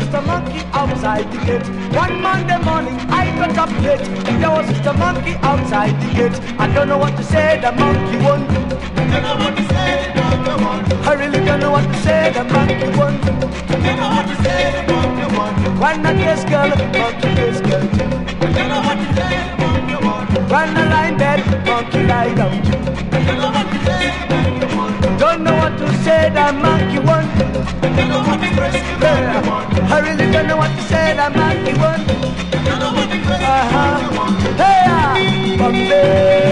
just a monkey outside the gate. One Monday morning I got up late. There was just a monkey outside the gate. I don't know what to say, the monkey won. Don't know what to say, the monkey won. I really don't know what to say, the monkey won. Don't know what to say, the monkey won. One a case girl, monkey case girl too. Don't know what to say, the monkey won. One a line bed, monkey lie down too. Don't know what to say, the monkey won. Don't know what to say, the monkey won. Don't know what to press, the monkey won. I really don't know what to say, the monkey won. Don't know what to press, the monkey won. Hey, Bombay.